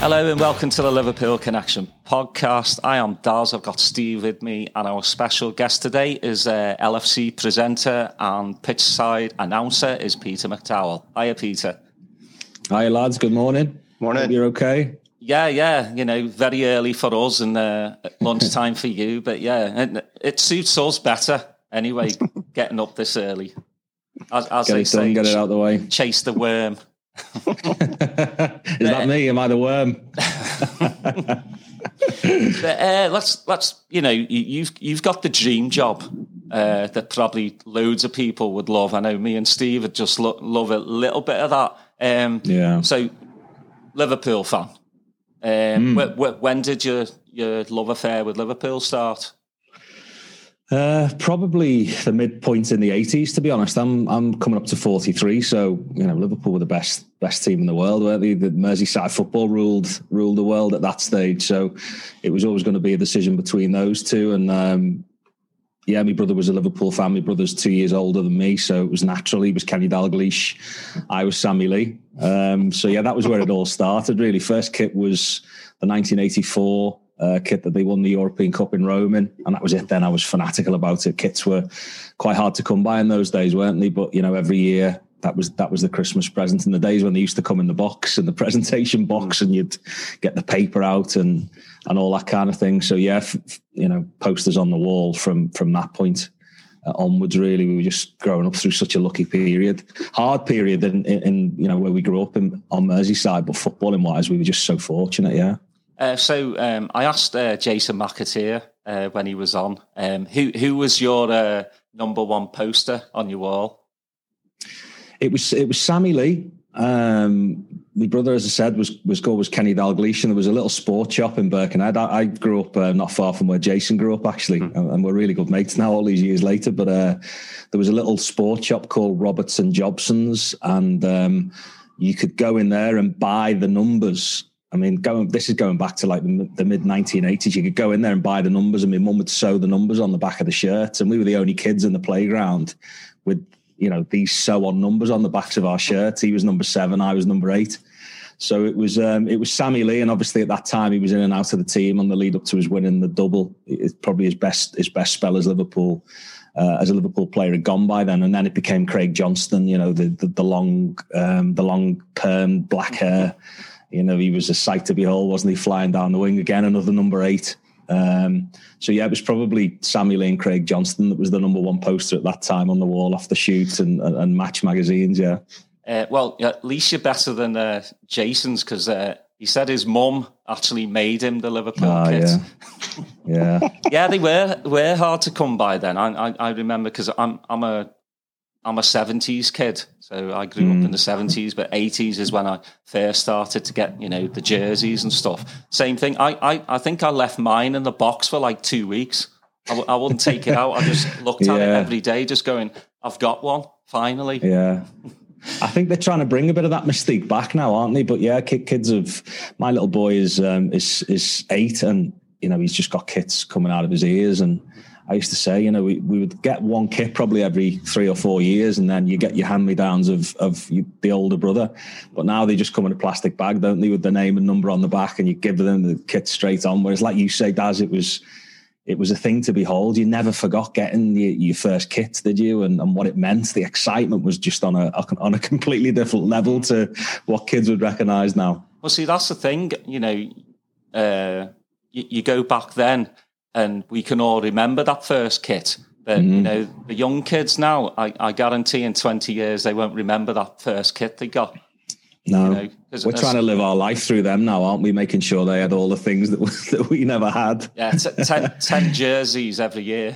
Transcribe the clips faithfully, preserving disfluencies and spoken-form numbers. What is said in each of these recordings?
Hello and welcome to the Liverpool Connection podcast. I am Daz, I've got Steve with me, and our special guest today is uh, L F C presenter and pitchside announcer is Peter McDowell. Hiya, Peter. Hiya, lads. Good morning. Morning. Hope you're okay? Yeah, yeah. You know, very early for us and uh, lunchtime for you, but yeah, it, it suits us better anyway, getting up this early. As, as get they it say, done, get it out of the way. Chase the worm. Is that me? Am I the worm? But, uh, let's let's you know you, you've you've got the dream job uh, that probably loads of people would love. I know me and Steve would just lo- love a little bit of that. Um, yeah. So, Liverpool fan. Um, mm. wh- wh- when did your your love affair with Liverpool start? Uh, probably the midpoint in the eighties, to be honest. I'm I'm coming up to forty-three, so you know Liverpool were the best best team in the world, weren't they? The Merseyside football ruled ruled the world at that stage, so it was always going to be a decision between those two. And um, yeah, my brother was a Liverpool fan. My brother's two years older than me, so it was natural. He was Kenny Dalglish, I was Sammy Lee. Um, so yeah, that was where it all started. Really, first kit was the nineteen eighty-four. Uh, kit that they won the European Cup in Rome in, and that was it then. I was fanatical about it. Kits were quite hard to come by in those days, weren't they? But, you know, every year that was that was the Christmas present. In the days when they used to come in the box, in the presentation box, and you'd get the paper out and and all that kind of thing. So, yeah, f- you know, posters on the wall from, from that point uh, onwards, really. We were just growing up through such a lucky period. Hard period in, in, in you know, where we grew up in, on Merseyside, but footballing-wise, we were just so fortunate, yeah. Uh, so um, I asked uh, Jason McAteer uh, when he was on, um, who who was your uh, number one poster on your wall? It was it was Sammy Lee. Um, my brother, as I said, was was called was Kenny Dalglish, and there was a little sport shop in Birkenhead. I, I grew up uh, not far from where Jason grew up, actually, mm. and, and we're really good mates now all these years later. But uh, there was a little sport shop called Roberts and Jobson's, and um, you could go in there and buy the numbers. I mean, going. This is going back to like the, the mid nineteen eighties. You could go in there and buy the numbers, and my mum would sew the numbers on the back of the shirts. And we were the only kids in the playground with, you know, these sew-on numbers on the backs of our shirts. He was number seven, I was number eight. So it was um, it was Sammy Lee, and obviously at that time he was in and out of the team on the lead up to his winning the double. It's probably his best his best spell as Liverpool. Uh, as a Liverpool player had gone by then, and then it became Craig Johnston. You know, the the, the long um, the long perm black hair. You know, he was a sight to behold, wasn't he? Flying down the wing again, another number eight. Um, so, yeah, it was probably Sammy Lee and Craig Johnston that was the number one poster at that time on the wall off the shoot and, and, and Match magazines, yeah. Uh, well, at least you're better than uh, Jason's, because uh, he said his mum actually made him the Liverpool oh, kit. Yeah, yeah. yeah, they were were hard to come by then. I I, I remember because I'm I'm a I'm a seventies kid, so I grew mm. up in the seventies, but eighties is when I first started to get, you know, the jerseys and stuff. Same thing. I, I, I think I left mine in the box for like two weeks. I, w- I wouldn't take it out. I just looked at yeah. it every day, just going, I've got one, finally. Yeah. I think they're trying to bring a bit of that mystique back now, aren't they? But yeah, kids of my little boy is um, is is eight, and you know he's just got kits coming out of his ears. And I used to say, you know, we, we would get one kit probably every three or four years, and then you get your hand-me-downs of of you, the older brother. But now they just come in a plastic bag, don't they, with the name and number on the back, and you give them the kit straight on. Whereas, like you say, Daz, it was it was a thing to behold. You never forgot getting your, your first kit, did you? And, and what it meant. The excitement was just on a on a completely different level to what kids would recognise now. Well, see, that's the thing. You know, uh, you, you go back then, and we can all remember that first kit. But, mm-hmm. you know, the young kids now, I, I guarantee in twenty years they won't remember that first kit they got. No, you know, we're trying to live our life through them now, aren't we? Making sure they had all the things that, that we never had. Yeah, t- ten, ten jerseys every year.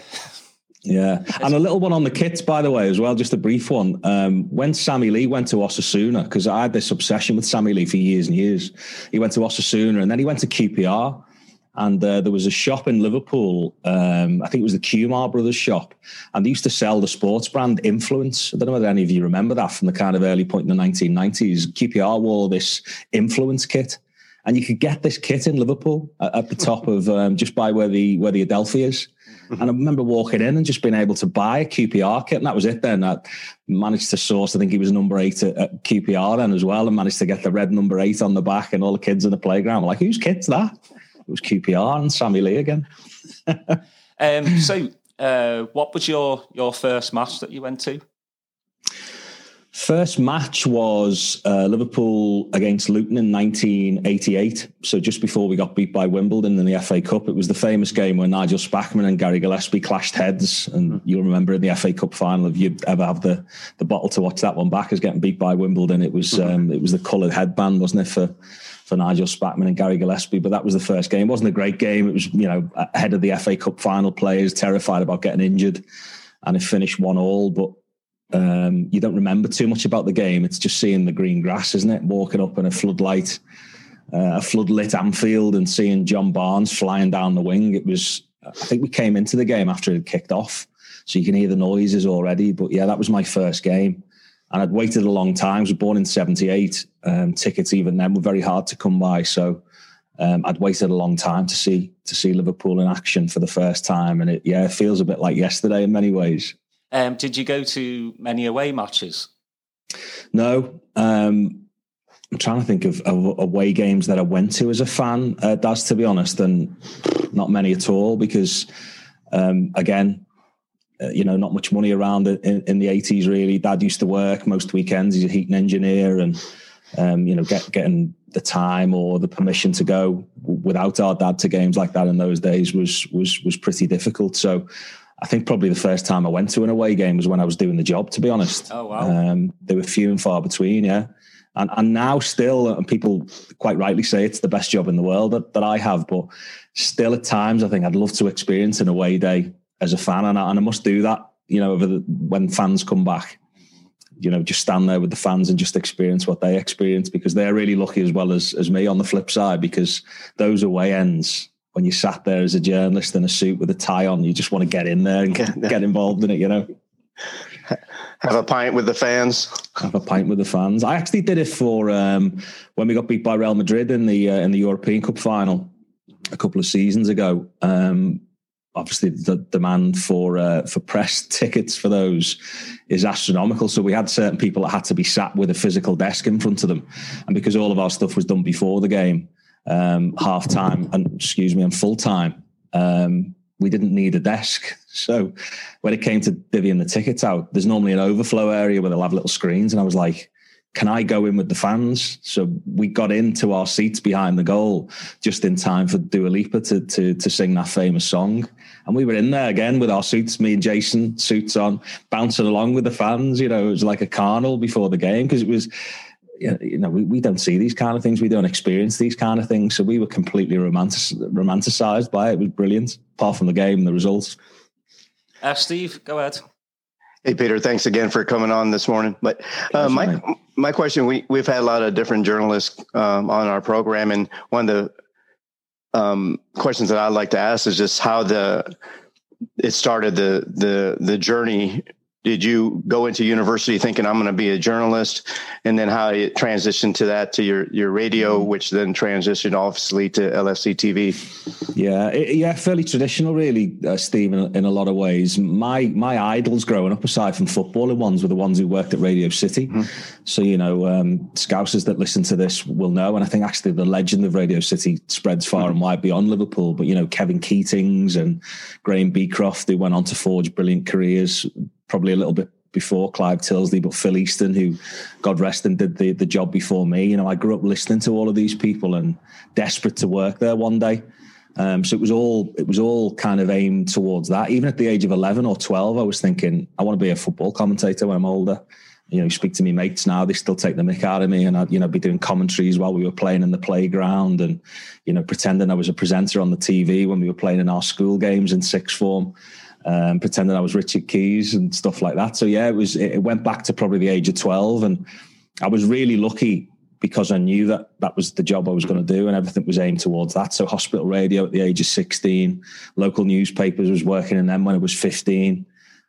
Yeah, and a little one on the kits, by the way, as well, just a brief one. Um, when Sammy Lee went to Osasuna, because I had this obsession with Sammy Lee for years and years, he went to Osasuna and then he went to Q P R. And uh, there was a shop in Liverpool, um, I think it was the Kumar Brothers shop, and they used to sell the sports brand Influence. I don't know whether any of you remember that from the kind of early point in the nineteen nineties. Q P R wore this Influence kit, and you could get this kit in Liverpool at, at the top of um, just by where the where the Adelphi is. Mm-hmm. And I remember walking in and just being able to buy a Q P R kit, and that was it then. I managed to source, I think he was number eight at, at Q P R then as well, and managed to get the red number eight on the back, and all the kids in the playground were like, whose kit's that? It was Q P R and Sammy Lee again. um, so uh, what was your, your first match that you went to? First match was uh, Liverpool against Luton in nineteen eighty-eight. So just before we got beat by Wimbledon in the F A Cup. It was the famous game where Nigel Spackman and Gary Gillespie clashed heads. And you'll remember in the F A Cup final, if you'd ever have the, the bottle to watch that one back, as getting beat by Wimbledon. It was um, it was the coloured headband, wasn't it, for, for Nigel Spackman and Gary Gillespie. But that was the first game. It wasn't a great game. It was, you know, ahead of the F A Cup final players, terrified about getting injured. And it finished one all. But Um, you don't remember too much about the game. It's just seeing the green grass, isn't it? Walking up in a floodlight, uh, a floodlit Anfield, and seeing John Barnes flying down the wing. It was, I think we came into the game after it kicked off, so you can hear the noises already. But yeah, that was my first game, and I'd waited a long time. I was born in seventy-eight. Um, tickets even then were very hard to come by, so um, I'd waited a long time to see to see Liverpool in action for the first time, and it yeah, it feels a bit like yesterday in many ways. Um, did you go to many away matches? No. Um, I'm trying to think of, of away games that I went to as a fan, uh, Daz, to be honest, and not many at all because, um, again, uh, you know, not much money around in, in the eighties, really. Dad used to work most weekends. He's a heating engineer and, um, you know, get, getting the time or the permission to go without our dad to games like that in those days was was was pretty difficult. So I think probably the first time I went to an away game was when I was doing the job, to be honest. Oh, wow. Um, they were few and far between, yeah. And and now still, and people quite rightly say it's the best job in the world that, that I have, but still at times I think I'd love to experience an away day as a fan, and I, and I must do that, you know, over the, when fans come back, you know, just stand there with the fans and just experience what they experience, because they're really lucky as well as, as me on the flip side, because those away ends, when you sat there as a journalist in a suit with a tie on, you just want to get in there and get, get involved in it, you know. Have a pint with the fans. Have a pint with the fans. I actually did it for um, when we got beat by Real Madrid in the uh, in the European Cup final a couple of seasons ago. Um, obviously, the demand for uh, for press tickets for those is astronomical. So we had certain people that had to be sat with a physical desk in front of them, and because all of our stuff was done before the game, um, half time and excuse me, and full time, um, we didn't need a desk. So when it came to divvying the tickets out, there's normally an overflow area where they'll have little screens. And I was like, can I go in with the fans? So we got into our seats behind the goal just in time for Dua Lipa to, to, to sing that famous song. And we were in there again with our suits, me and Jason, suits on, bouncing along with the fans. You know, it was like a carnival before the game, because it was, you know, we, we don't see these kind of things. We don't experience these kind of things. So we were completely romantic, romanticized by it. It was brilliant, apart from the game and the results. Uh, Steve, go ahead. Hey, Peter, thanks again for coming on this morning. But uh, my my question, we, we've had a lot of different journalists um, on our program, and one of the um, questions that I'd like to ask is just how the it started, the the the journey. Did you go into university thinking I'm going to be a journalist, and then how it transitioned to that, to your, your radio, which then transitioned obviously to L F C T V? Yeah, it, yeah, fairly traditional, really, uh, Steve, in, in a lot of ways. My my idols growing up, aside from footballer ones, were the ones who worked at Radio City. Mm-hmm. So, you know, um, Scousers that listen to this will know, and I think actually the legend of Radio City spreads far mm-hmm. and wide beyond Liverpool. But, you know, Kevin Keatings and Graham Beecroft, who went on to forge brilliant careers, probably a little bit before Clive Tilsley, but Phil Easton, who, God rest him, did the, the job before me. You know, I grew up listening to all of these people and desperate to work there one day. Um, so it was all it was all kind of aimed towards that. Even at the age of eleven or twelve, I was thinking, I want to be a football commentator when I'm older. You know, speak to me mates now, they still take the mick out of me, and I'd, you know, be doing commentaries while we were playing in the playground, and, you know, pretending I was a presenter on the T V when we were playing in our school games in sixth form. Um, pretending I was Richard Keys and stuff like that. So yeah, it was. It went back to probably the age of twelve, and I was really lucky because I knew that that was the job I was going to do, and everything was aimed towards that. So hospital radio at the age of sixteen, local newspapers, was working in them when I was fifteen,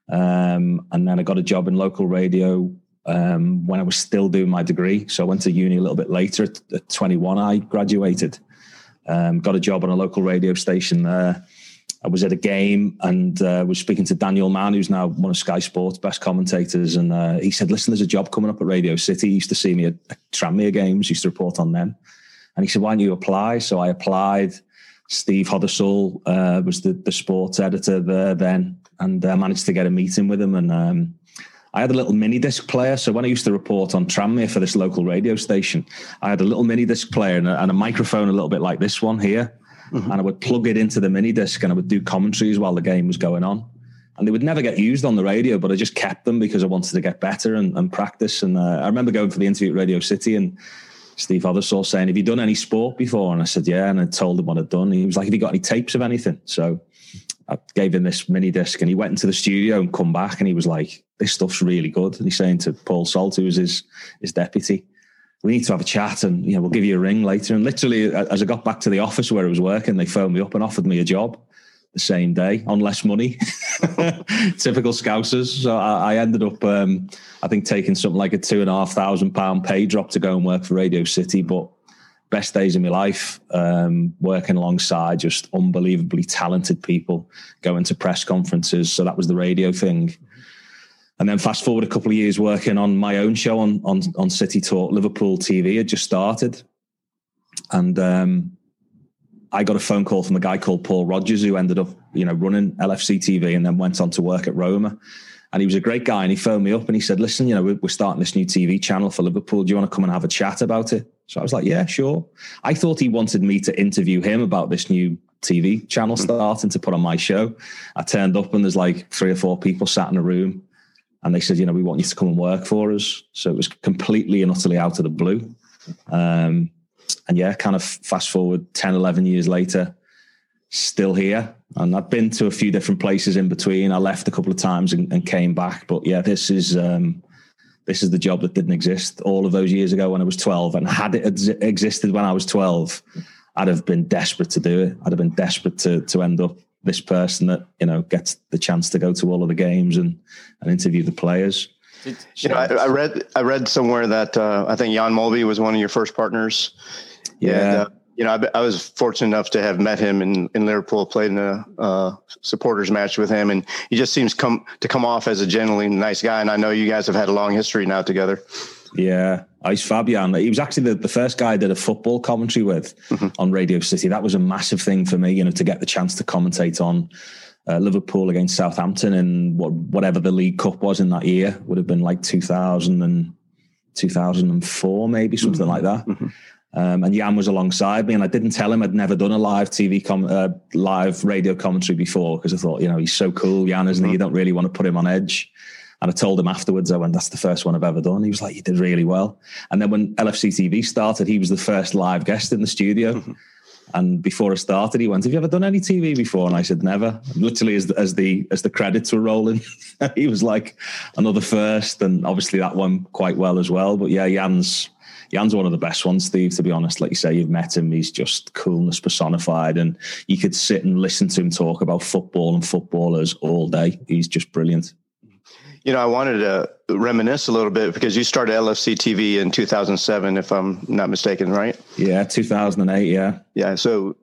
um, and then I got a job in local radio um, when I was still doing my degree. So I went to uni a little bit later. At, at twenty-one, I graduated, um, got a job on a local radio station there. I was at a game and uh, was speaking to Daniel Mann, who's now one of Sky Sports' best commentators. And uh, he said, listen, there's a job coming up at Radio City. He used to see me at, at Tranmere games, used to report on them. And he said, why don't you apply? So I applied. Steve Hodersall uh, was the, the sports editor there then, and I uh, managed to get a meeting with him. And um, I had a little mini disc player. So when I used to report on Tranmere for this local radio station, I had a little mini disc player and a, and a microphone a little bit like this one here. Mm-hmm. And I would plug it into the mini disc and I would do commentaries while the game was going on. And they would never get used on the radio, but I just kept them because I wanted to get better and, and practice. And uh, I remember going for the interview at Radio City and Steve Hodersall saying, have you done any sport before? And I said, yeah. And I told him what I'd done. He was like, have you got any tapes of anything? So I gave him this mini disc and he went into the studio and come back and he was like, this stuff's really good. And he's saying to Paul Salt, who was his, his deputy, we need to have a chat and, you know, we'll give you a ring later. And literally, as I got back to the office where I was working, they phoned me up and offered me a job the same day on less money. Typical Scousers. So I, I ended up, um, I think, taking something like a two and a half thousand pound pay drop to go and work for Radio City. But best days of my life, um, working alongside just unbelievably talented people, going to press conferences. So that was the radio thing. And then fast forward a couple of years working on my own show on on, on City Talk. Liverpool T V had just started. And um, I got a phone call from a guy called Paul Rogers, who ended up, you know, running L F C T V and then went on to work at Roma. And he was a great guy. And he phoned me up and he said, listen, you know, we're starting this new T V channel for Liverpool. Do you want to come and have a chat about it? So I was like, yeah, sure. I thought he wanted me to interview him about this new T V channel starting to put on my show. I turned up and there's like three or four people sat in a room. And they said, you know, we want you to come and work for us. So it was completely and utterly out of the blue. Um, and yeah, kind of fast forward ten, eleven years later, still here. And I've been to a few different places in between. I left a couple of times and, and came back. But yeah, this is um, this is the job that didn't exist all of those years ago when I was twelve. And had it ex- existed when I was twelve, I'd have been desperate to do it. I'd have been desperate to to end up this person that, you know, gets the chance to go to all of the games and, and interview the players. You know, I, I read I read somewhere that uh, I think Jan Molby was one of your first partners. Yeah. And, uh, you know, I, I was fortunate enough to have met him in, in Liverpool, played in a uh, supporters match with him. And he just seems come to come off as a genuinely nice guy. And I know you guys have had a long history now together. Yeah. Ice Fabian. He was actually the, the first guy I did a football commentary with mm-hmm. on Radio City. That was a massive thing for me, you know, to get the chance to commentate on uh, Liverpool against Southampton in what, whatever the League Cup was in that year. Would have been like two thousand and two thousand four, maybe something mm-hmm. like that. Mm-hmm. Um, and Jan was alongside me, and I didn't tell him I'd never done a live T V, com- uh, live radio commentary before because I thought, you know, he's so cool, Jan, isn't mm-hmm. he? You don't really want to put him on edge. And I told him afterwards, I went, that's the first one I've ever done. He was like, you did really well. And then when L F C T V started, he was the first live guest in the studio. Mm-hmm. And before I started, he went, have you ever done any T V before? And I said, never. And literally, as the, as the as the credits were rolling, he was like, another first. And obviously that went quite well as well. But yeah, Jan's, Jan's one of the best ones, Steve, to be honest. Like you say, you've met him. He's just coolness personified. And you could sit and listen to him talk about football and footballers all day. He's just brilliant. You know, I wanted to reminisce a little bit because you started L F C T V in two thousand seven, if I'm not mistaken, right? Yeah, two thousand eight, yeah. Yeah, so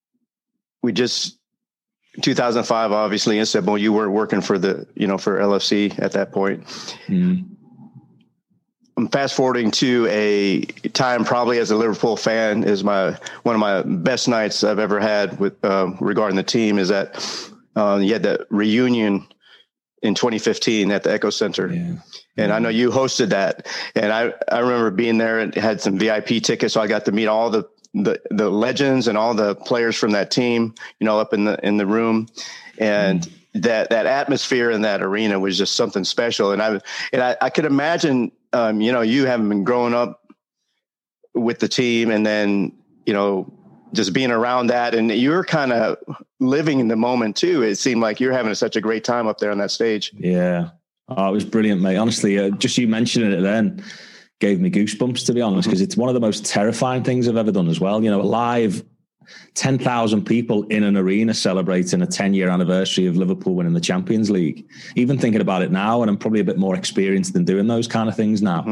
we just, two thousand five, obviously, Istanbul, you were working for the, you know, for L F C at that point. Mm. I'm fast forwarding to a time probably as a Liverpool fan is my one of my best nights I've ever had with um, regarding the team is that uh, you had that reunion in twenty fifteen at the Echo Center. Yeah. And I know you hosted that. And I, I remember being there and had some V I P tickets. So I got to meet all the, the, the legends and all the players from that team, you know, up in the, in the room. And mm. that, that atmosphere in that arena was just something special. And I, and I, I could imagine, um, you know, you having been growing up with the team and then, you know, just being around that, and you're kind of living in the moment too. It seemed like you're having such a great time up there on that stage. Yeah. Oh, it was brilliant, mate. Honestly, uh, just you mentioning it then gave me goosebumps, to be honest, because mm-hmm. it's one of the most terrifying things I've ever done as well. You know, live ten thousand people in an arena celebrating a ten-year anniversary of Liverpool winning the Champions League. Even thinking about it now, and I'm probably a bit more experienced than doing those kind of things now. Mm-hmm.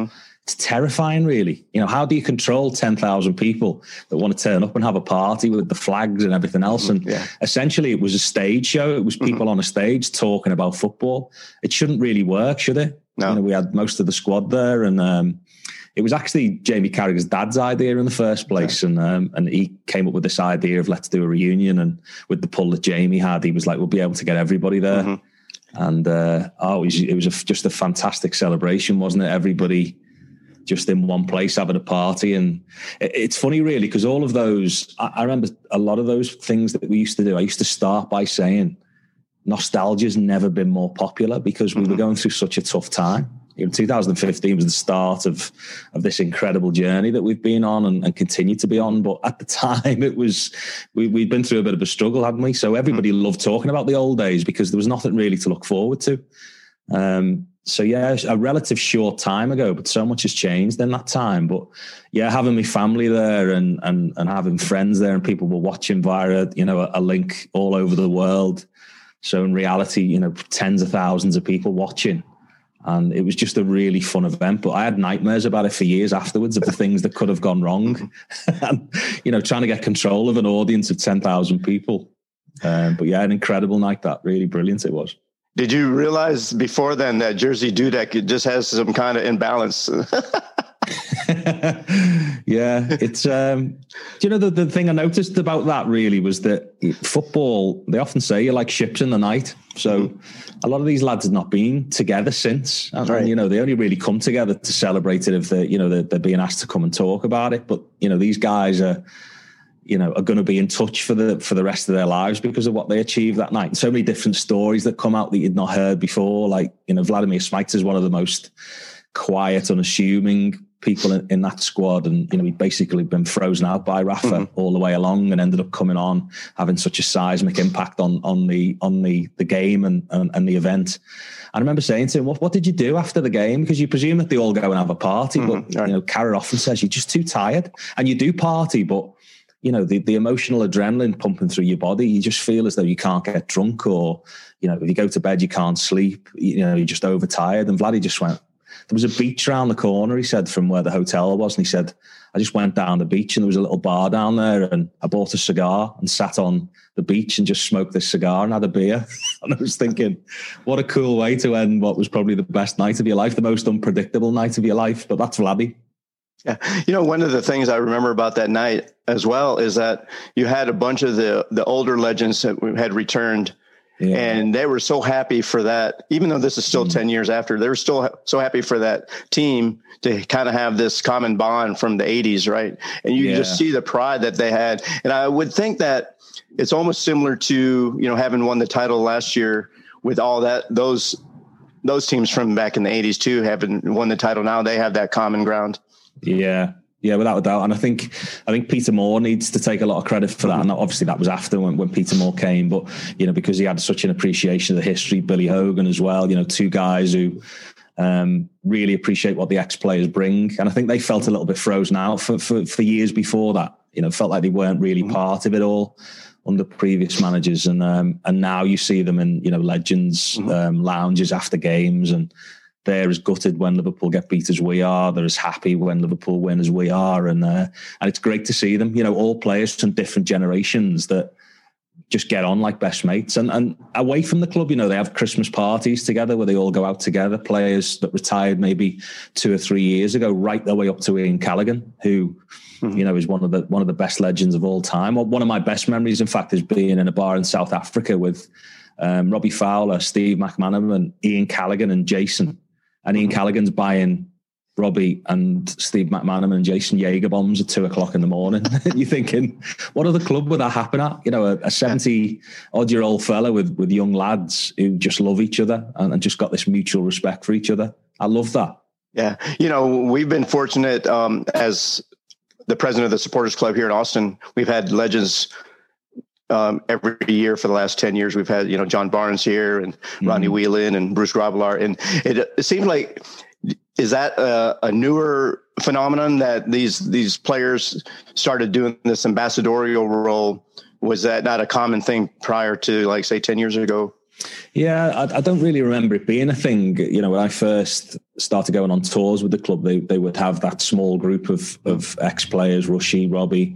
it's terrifying, really. You know, how do you control ten thousand people that want to turn up and have a party with the flags and everything else? And yeah. essentially it was a stage show. It was people mm-hmm. on a stage talking about football. It shouldn't really work, should it? No. You know, we had most of the squad there, and um, it was actually Jamie Carragher's dad's idea in the first place. Okay. And um, and he came up with this idea of let's do a reunion. And with the pull that Jamie had, he was like, we'll be able to get everybody there. Mm-hmm. And uh, oh, it was, it was a, just a fantastic celebration, wasn't it? Everybody just in one place having a party. And it, it's funny, really, because all of those, I, I remember a lot of those things that we used to do. I used to start by saying nostalgia's never been more popular because we mm-hmm. were going through such a tough time. You know, two thousand fifteen was the start of of this incredible journey that we've been on and, and continue to be on. But at the time, it was we, we'd been through a bit of a struggle, hadn't we? So everybody mm-hmm. loved talking about the old days because there was nothing really to look forward to. Um, so yeah, a relative short time ago, but so much has changed in that time. But yeah, having my family there and and and having friends there and people were watching via you know a, a link all over the world. So in reality, you know, tens of thousands of people watching. And it was just a really fun event. But I had nightmares about it for years afterwards of the things that could have gone wrong. And, you know, trying to get control of an audience of ten thousand people. Um, but yeah, an incredible night, that really brilliant it was. Did you realize before then that Jersey Dudek, it just has some kind of imbalance? Yeah, it's um do you know the, the thing I noticed about that really was that football, they often say you're like ships in the night. So mm-hmm. a lot of these lads have not been together since, and, right. and you know they only really come together to celebrate it if they you know they're, they're being asked to come and talk about it. But you know these guys are you know are going to be in touch for the for the rest of their lives because of what they achieved that night. And so many different stories that come out that you'd not heard before, like you know Vladimir Smicer is one of the most quiet, unassuming people in, in that squad, and you know he'd basically been frozen out by Rafa mm-hmm. all the way along, and ended up coming on, having such a seismic impact on on the on the the game and and, and the event. I remember saying to him, "What what did you do after the game?" Because you presume that they all go and have a party, mm-hmm. but right. you know Carragher often says you're just too tired, and you do party, but you know the the emotional adrenaline pumping through your body, you just feel as though you can't get drunk, or you know if you go to bed you can't sleep, you know you're just overtired. And Vladdy just went. There was a beach around the corner, he said, from where the hotel was. And he said, I just went down the beach and there was a little bar down there and I bought a cigar and sat on the beach and just smoked this cigar and had a beer. And I was thinking, what a cool way to end what was probably the best night of your life, the most unpredictable night of your life. But that's Vladdy. Yeah. You know, one of the things I remember about that night as well is that you had a bunch of the, the older legends that had returned. Yeah. And they were so happy for that, even though this is still mm-hmm. ten years after, they were still ha- so happy for that team to kind of have this common bond from the eighties, right? And you yeah. just see the pride that they had. And I would think that it's almost similar to, you know, having won the title last year with all that, those those teams from back in the eighties too, having won the title now, they have that common ground. Yeah. Yeah, without a doubt. And I think I think Peter Moore needs to take a lot of credit for that. And obviously that was after when, when Peter Moore came. But, you know, because he had such an appreciation of the history, Billy Hogan as well, you know, two guys who um, really appreciate what the ex-players bring. And I think they felt a little bit frozen out for, for, for years before that. You know, felt like they weren't really part of it all under previous managers. And um, and now you see them in, you know, Legends mm-hmm. um, lounges after games, and they're as gutted when Liverpool get beat as we are. They're as happy when Liverpool win as we are. And uh, and it's great to see them, you know, all players from different generations that just get on like best mates. And, and away from the club, you know, they have Christmas parties together where they all go out together. Players that retired maybe two or three years ago, right their way up to Ian Callaghan, who, mm-hmm. you know, is one of the one of the best legends of all time. One of my best memories, in fact, is being in a bar in South Africa with um, Robbie Fowler, Steve McManaman, Ian Callaghan and Jason. And Ian Callaghan's buying Robbie and Steve McManaman and Jason Jaeger bombs at two o'clock in the morning. You're thinking, what other club would that happen at? You know, a seventy-odd-year-old fella with, with young lads who just love each other and, and just got this mutual respect for each other. I love that. Yeah. You know, we've been fortunate um, as the president of the Supporters Club here in Austin. We've had legends Um, every year for the last ten years. We've had, you know, John Barnes here and mm-hmm. Rodney Whelan and Bruce Grobbelaar. And it, it seems like, is that a, a newer phenomenon that these, these players started doing this ambassadorial role? Was that not a common thing prior to, like, say, ten years ago? Yeah, I, I don't really remember it being a thing. You know, when I first started going on tours with the club, they they would have that small group of of ex-players, Rushy, Robbie,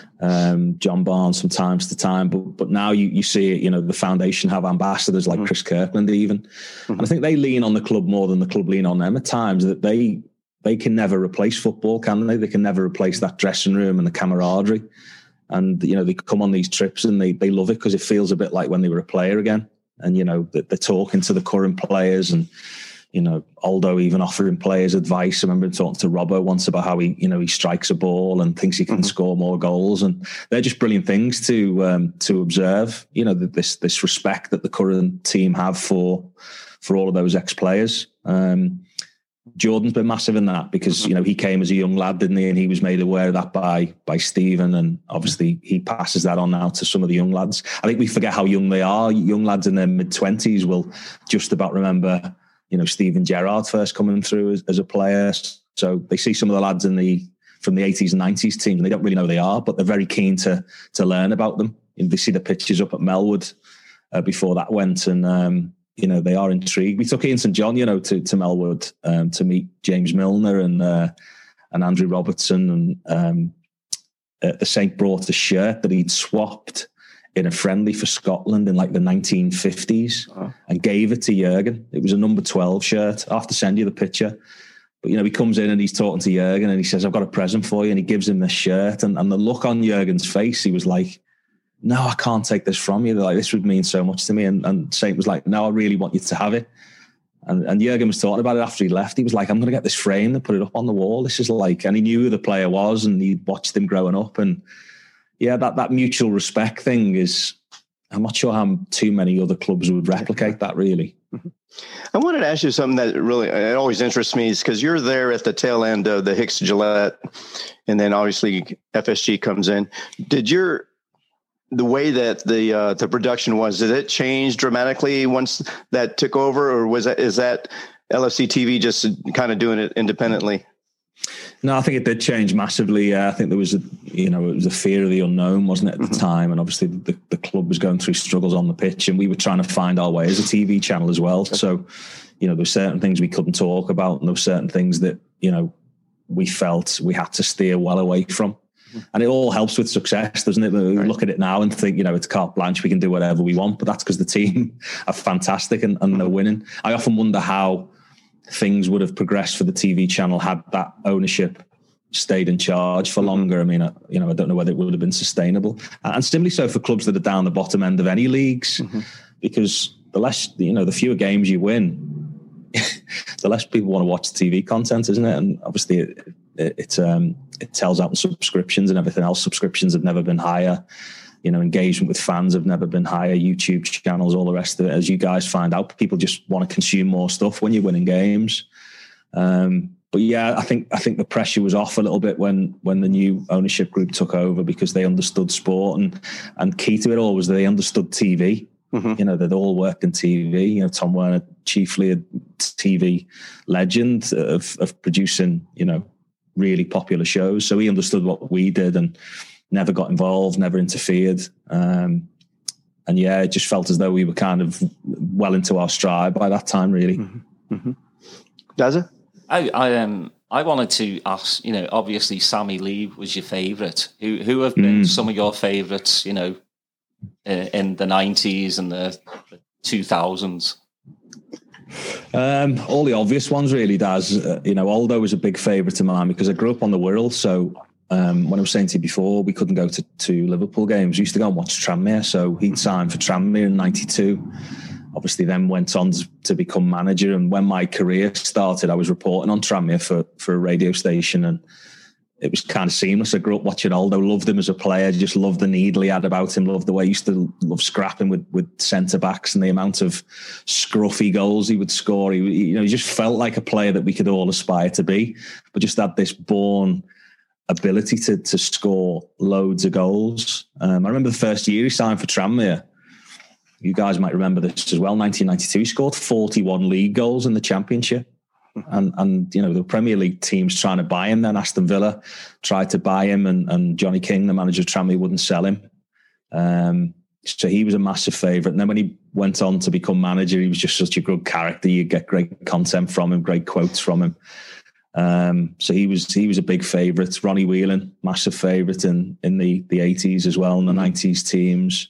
um, John Barnes from time to time. But but now you, you see it, you know, the foundation have ambassadors like mm-hmm. Chris Kirkland even. Mm-hmm. And I think they lean on the club more than the club lean on them at times, that they they can never replace football, can they? They can never replace that dressing room and the camaraderie. And, you know, they come on these trips and they they love it because it feels a bit like when they were a player again. And, you know, they're talking to the current players and, you know, Aldo even offering players advice. I remember talking to Robbo once about how he, you know, he strikes a ball and thinks he can mm-hmm. score more goals. And they're just brilliant things to um, to observe, you know, this this respect that the current team have for for all of those ex-players. Um, Jordan's been massive in that because, you know, he came as a young lad, didn't he? And he was made aware of that by by Stephen. And obviously he passes that on now to some of the young lads. I think we forget how young they are. Young lads in their mid-twenties will just about remember, you know, Stephen Gerrard first coming through as, as a player. So they see some of the lads in the from the eighties and nineties teams and they don't really know who they are, but they're very keen to to learn about them. And they see the pictures up at Melwood uh, before that went and... Um, you know, they are intrigued. We took Ian Saint John, you know, to, to Melwood um, to meet James Milner and uh, and Andrew Robertson. And um, uh, the Saint brought a shirt that he'd swapped in a friendly for Scotland in like the nineteen fifties oh. and gave it to Jurgen. It was a number twelve shirt. I'll have to send you the picture. But, you know, he comes in and he's talking to Jurgen and he says, I've got a present for you. And he gives him this shirt. And, and the look on Jurgen's face, he was like, no, I can't take this from you. They're like, this would mean so much to me. And, and Saint was like, no, I really want you to have it. And, and Jurgen was talking about it after he left. He was like, I'm going to get this framed and put it up on the wall. This is like, and he knew who the player was and he watched him growing up. And yeah, that, that mutual respect thing is, I'm not sure how too many other clubs would replicate that really. Mm-hmm. I wanted to ask you something that really, it always interests me is because you're there at the tail end of the Hicks Gillette and then obviously F S G comes in. Did your, the way that the uh, the production was, did it change dramatically once that took over, or was that is that L F C T V just kind of doing it independently? No, I think it did change massively. Uh, I think there was a you know it was a fear of the unknown, wasn't it, at the mm-hmm. time? And obviously the, the club was going through struggles on the pitch, and we were trying to find our way as a T V channel as well. Okay. So, you know, there were certain things we couldn't talk about, and there were certain things that you know we felt we had to steer well away from. And it all helps with success, doesn't it? We right. look at it now and think, you know, it's carte blanche, we can do whatever we want, but that's because the team are fantastic and, and they're winning. I often wonder how things would have progressed for the T V channel had that ownership stayed in charge for longer. I mean, I, you know, I don't know whether it would have been sustainable. And similarly so for clubs that are down the bottom end of any leagues, mm-hmm. because the less, you know, the fewer games you win, the less people want to watch the T V content, isn't it? And obviously it, it, it um, it tells out in subscriptions and everything else. Subscriptions have never been higher. You know, engagement with fans have never been higher. YouTube channels, all the rest of it. As you guys find out, people just want to consume more stuff when you're winning games. Um, but yeah, I think I think the pressure was off a little bit when when the new ownership group took over because they understood sport and and key to it all was that they understood T V. Mm-hmm. You know, they'd all worked in T V. You know, Tom Werner, chiefly a T V legend of of producing, you know, really popular shows. So he understood what we did and never got involved, never interfered. Um, and yeah, it just felt as though we were kind of well into our stride by that time, really. Mm-hmm. Mm-hmm. Daza? I, I, um, I wanted to ask, you know, obviously Sammy Lee was your favourite. Who, who have been mm. some of your favourites, you know, uh, in the nineties and the, the two thousands? Um, all the obvious ones, really, Daz. Uh, you know, Aldo was a big favourite of mine because I grew up on the Wirral. So um, when I was saying to you before, we couldn't go to, to Liverpool games. We used to go and watch Tranmere. So he'd signed for Tranmere in ninety-two. Obviously, then went on to, to become manager. And when my career started, I was reporting on Tranmere for, for a radio station. And it was kind of seamless. I grew up watching Aldo, loved him as a player, just loved the needle he had about him, loved the way he used to love scrapping with, with centre-backs and the amount of scruffy goals he would score. He, you know, he just felt like a player that we could all aspire to be, but just had this born ability to, to score loads of goals. Um, I remember the first year he signed for Tranmere. You guys might remember this as well, nineteen ninety-two. He scored forty-one league goals in the Championship. And, and you know, the Premier League teams trying to buy him then. Aston Villa tried to buy him and, and Johnny King, the manager of Tranmere, wouldn't sell him. Um, so he was a massive favourite. And then when he went on to become manager. He was just such a good character. You get great content from him, great quotes from him. Um, so he was he was a big favourite. Ronnie Whelan, massive favourite in in the the eighties as well, and the nineties teams.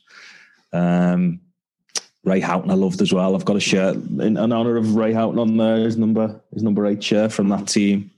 Um, Ray Houghton I loved as well. I've got a shirt in, in honour of Ray Houghton on there. His number his number eight shirt from that team.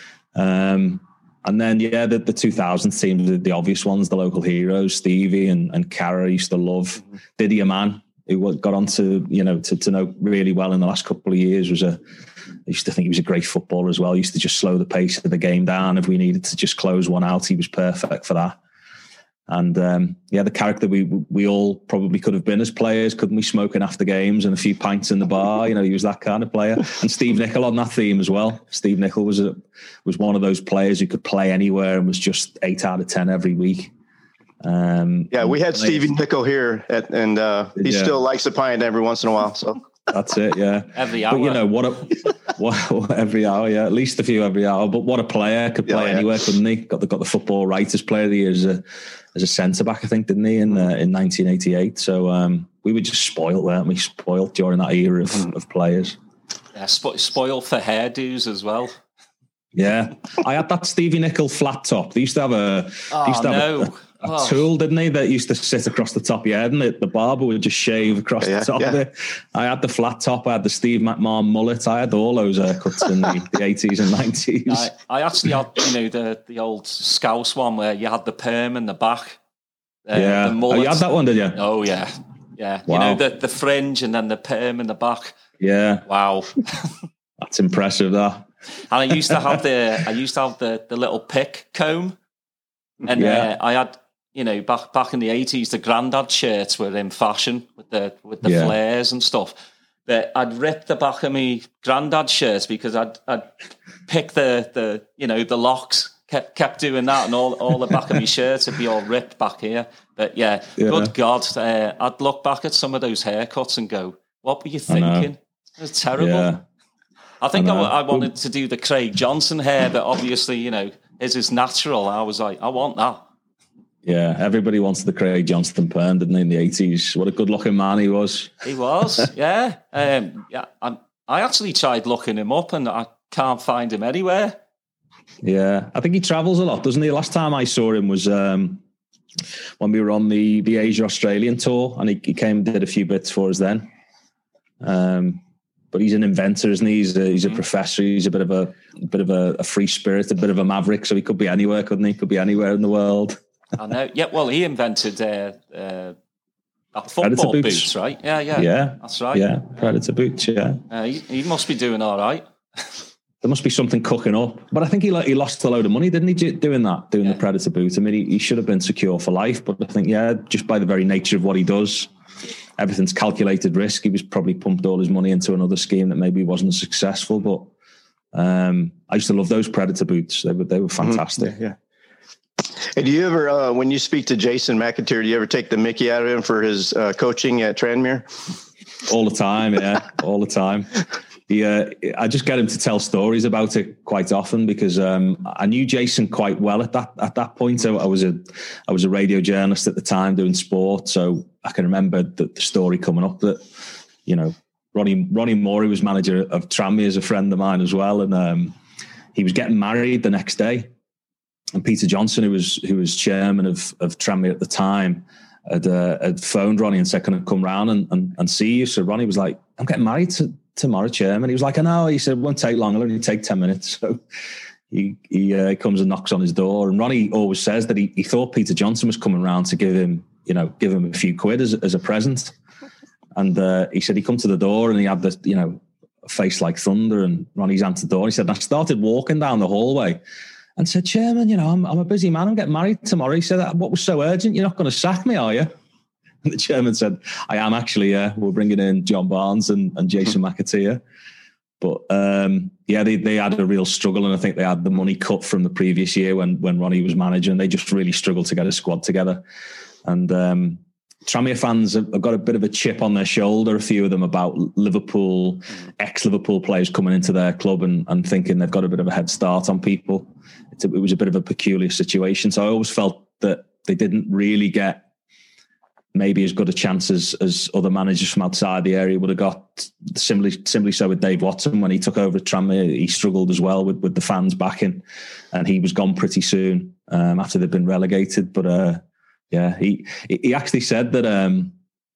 Um, and then yeah, the, the two thousands teams, the, the obvious ones, the local heroes, Stevie and and Cara. I used to love. Mm-hmm. Didier Mann, who got on to you know to, to know really well in the last couple of years, was a. I used to think he was a great footballer as well. He used to just slow the pace of the game down. If we needed to just close one out, he was perfect for that. And um, yeah, the character we we all probably could have been as players, couldn't we? Smoking after games and a few pints in the bar. You know, he was that kind of player. And Steve Nicol on that theme as well. Steve Nicol was a, was one of those players who could play anywhere and was just eight out of ten every week. Um, yeah, we had Stevie Nicol here, at, and uh, he yeah. still likes a pint every once in a while. So. That's it, yeah. Every hour. But, you know, what a what, every hour, yeah. At least a few every hour. But what a player. Could play yeah, yeah. anywhere, couldn't he? Got the got the football writers player of the year as a as a centre back, I think, didn't he, in uh, in nineteen eighty-eight. So um, we were just spoiled, weren't we? Spoiled during that era of, mm. of players. Yeah, spo- spoiled for hairdos as well. Yeah. I had that Stevie Nicol flat top. They used to have a Oh they used to have no. a, a, A oh. tool, didn't they, that used to sit across the top of your head, and the, the barber would just shave across yeah, the top yeah. of it. I had the flat top, I had the Steve McMahon mullet, I had all those haircuts in the, the eighties and nineties. I, I actually had, you know, the, the old Scouse one where you had the perm in the back. Uh, yeah. The mullet. Oh, you had that one, did you? Oh, yeah. Yeah. Wow. You know, the, the fringe and then the perm in the back. Yeah. Wow. That's impressive, that. And I used to have the, I used to have the, the little pick comb. And yeah. uh, I had, you know, back back in the eighties, the Grandad shirts were in fashion with the with the yeah. flares and stuff. But I'd rip the back of my Grandad shirts because I'd I'd pick the the you know the locks, kept kept doing that, and all all the back of my shirts would be all ripped back here. But yeah, yeah. good God, uh, I'd look back at some of those haircuts and go, "What were you thinking? It was terrible." Yeah. I think I, I, I wanted to do the Craig Johnson hair, but obviously, you know, his is natural. I was like, I want that. Yeah, everybody wants the Craig Johnston perm, didn't they, in the eighties? What a good-looking man he was. He was, yeah. Um, yeah, I, I actually tried looking him up, and I can't find him anywhere. Yeah, I think he travels a lot, doesn't he? Last time I saw him was um, when we were on the, the Asia-Australian tour, and he, he came and did a few bits for us then. Um, but he's an inventor, isn't he? He's a, he's a mm-hmm. professor. He's a bit of a, a bit of a, a free spirit, a bit of a maverick, so he could be anywhere, couldn't he? Could be anywhere in the world. I know. Yeah, well, he invented uh, uh, football boots. boots, right? Yeah, yeah, yeah. That's right. Yeah, Predator boots. Yeah, uh, he, he must be doing all right. There must be something cooking up. But I think he he lost a load of money, didn't he, doing that, doing yeah. the Predator boot? I mean, he, he should have been secure for life, but I think, yeah, just by the very nature of what he does, everything's calculated risk. He was probably pumped all his money into another scheme that maybe wasn't successful. But um, I used to love those Predator boots. They were they were fantastic. Mm-hmm. Yeah. Hey, do you ever, uh, when you speak to Jason McAteer, do you ever take the mickey out of him for his uh, coaching at Tranmere? All the time, yeah, all the time. He, uh, I just get him to tell stories about it quite often because um, I knew Jason quite well at that at that point. I, I was a I was a radio journalist at the time doing sport, so I can remember the, the story coming up that you know Ronnie Ronnie Morey was manager of Tranmere, as a friend of mine as well, and um, he was getting married the next day. And Peter Johnson, who was who was chairman of of Tranmere at the time, had, uh, had phoned Ronnie and said, "Can I come round and, and, and see you?" So Ronnie was like, "I'm getting married to, tomorrow, chairman." He was like, "I know." He said, "It won't take long. It'll only take ten minutes." So he he uh, comes and knocks on his door. And Ronnie always says that he, he thought Peter Johnson was coming round to give him, you know, give him a few quid as as a present. And uh, he said he come to the door and he had this, you know, face like thunder. And Ronnie's answered the door. He said, "I started walking down the hallway." And said, "Chairman, you know, I'm, I'm a busy man. I'm getting married tomorrow." He said, "What was so urgent? You're not going to sack me, are you?" And the chairman said, "I am actually. Yeah, we're bringing in John Barnes and, and Jason McAteer." But um, yeah, they, they had a real struggle, and I think they had the money cut from the previous year when when Ronnie was manager, and they just really struggled to get a squad together. And um, Tranmere fans have got a bit of a chip on their shoulder, a few of them, about Liverpool, ex-Liverpool players coming into their club and, and thinking they've got a bit of a head start on people. It's a, it was a bit of a peculiar situation. So I always felt that they didn't really get maybe as good a chance as, as other managers from outside the area would have got. Similarly, similarly so with Dave Watson when he took over at Tranmere, he struggled as well with, with the fans backing, and he was gone pretty soon um, after they'd been relegated. But uh, yeah, he he actually said that um,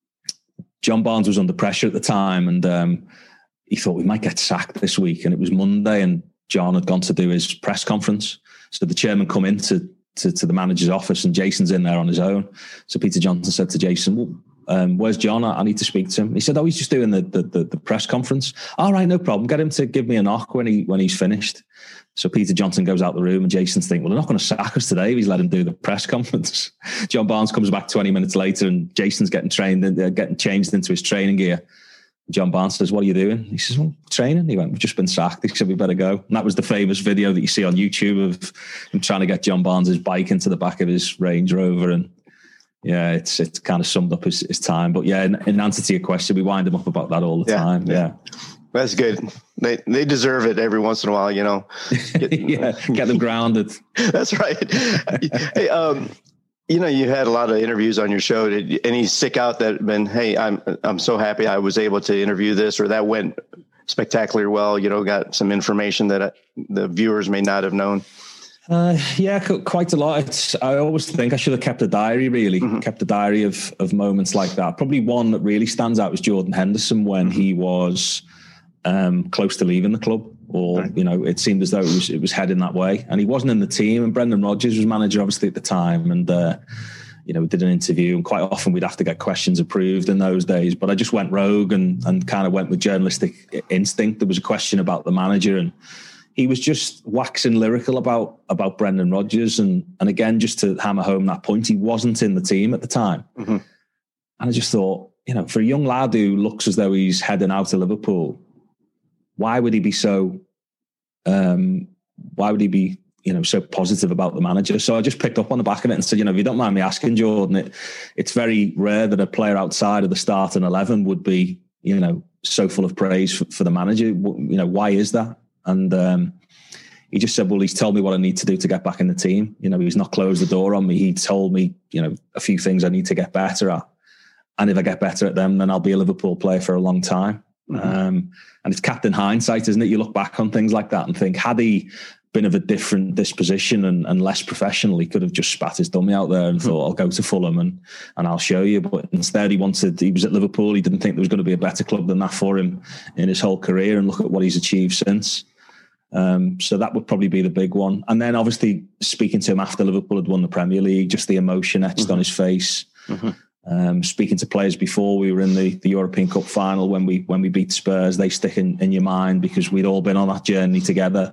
John Barnes was under pressure at the time, and um, he thought we might get sacked this week. And it was Monday, and John had gone to do his press conference. So the chairman come into to, to the manager's office, and Jason's in there on his own. So Peter Johnson said to Jason, well, um, where's John? I, I need to speak to him. He said, oh, he's just doing the, the, the, the press conference. All right, no problem. Get him to give me a knock when he when he's finished. So Peter Johnson goes out the room, and Jason's thinking, well, they're not going to sack us today if he's let him do the press conference. John Barnes comes back twenty minutes later, and Jason's getting trained, uh, getting changed into his training gear. John Barnes says, what are you doing? He says, well, training. He went, we've just been sacked. He said, we better go. And that was the famous video that you see on YouTube of him trying to get John Barnes' bike into the back of his Range Rover. And yeah, it's it's kind of summed up his, his time. But yeah, in, in answer to your question, we wind him up about that all the yeah, time. Yeah. That's good. They they deserve it every once in a while, you know. Get, yeah, get them grounded. That's right. Hey, um, you know, you had a lot of interviews on your show. Did any stick out that been, hey, I'm I'm so happy I was able to interview this, or that went spectacularly well, you know, got some information that the viewers may not have known? Uh, yeah, quite a lot. It's, I always think I should have kept a diary, really, mm-hmm. kept a diary of of moments like that. Probably one that really stands out was Jordan Henderson when mm-hmm. he was um, close to leaving the club. Or, right. you know, it seemed as though it was it was heading that way. And he wasn't in the team. And Brendan Rodgers was manager, obviously, at the time. And, uh, you know, we did an interview. And quite often we'd have to get questions approved in those days. But I just went rogue and, and kind of went with journalistic instinct. There was a question about the manager. And he was just waxing lyrical about about Brendan Rodgers. And, and again, just to hammer home that point, he wasn't in the team at the time. Mm-hmm. And I just thought, you know, for a young lad who looks as though he's heading out to Liverpool, why would he be so, um, why would he be, you know, so positive about the manager? So I just picked up on the back of it and said, you know, if you don't mind me asking, Jordan, it, it's very rare that a player outside of the starting eleven would be, you know, so full of praise for, for the manager. You know, why is that? And um, he just said, well, he's told me what I need to do to get back in the team. You know, he's not closed the door on me. He told me, you know, a few things I need to get better at. And if I get better at them, then I'll be a Liverpool player for a long time. Mm-hmm. Um, and it's captain hindsight, isn't it? You look back on things like that and think, had he been of a different disposition and, and less professional, he could have just spat his dummy out there and mm-hmm. thought, I'll go to Fulham and, and I'll show you. But instead he wanted, he was at Liverpool. He didn't think there was going to be a better club than that for him in his whole career, and look at what he's achieved since. Um, so that would probably be the big one. And then obviously speaking to him after Liverpool had won the Premier League, just the emotion etched mm-hmm. on his face. Mm-hmm. Um, speaking to players before we were in the, the European Cup final when we when we beat Spurs, they stick in, in your mind because we'd all been on that journey together.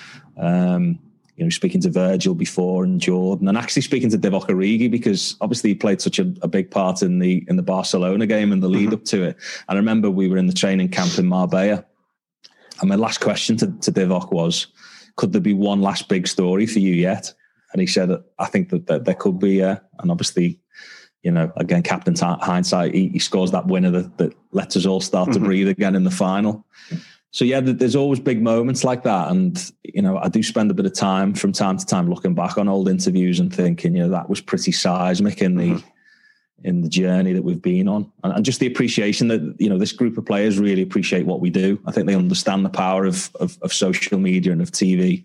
Um, you know, speaking to Virgil before and Jordan, and actually speaking to Divock Origi because obviously he played such a, a big part in the in the Barcelona game and the lead mm-hmm. up to it. And I remember we were in the training camp in Marbella, and my last question to, to Divock was, "Could there be one last big story for you yet?" And he said, "I think that, that there could be." Yeah, and obviously, you know, again, captain t- hindsight, he, he scores that winner that, that lets us all start mm-hmm. to breathe again in the final. So, yeah, there's always big moments like that. And, you know, I do spend a bit of time from time to time looking back on old interviews and thinking, you know, that was pretty seismic in the mm-hmm. in the journey that we've been on. And, and just the appreciation that, you know, this group of players really appreciate what we do. I think they understand the power of of, of social media and of T V.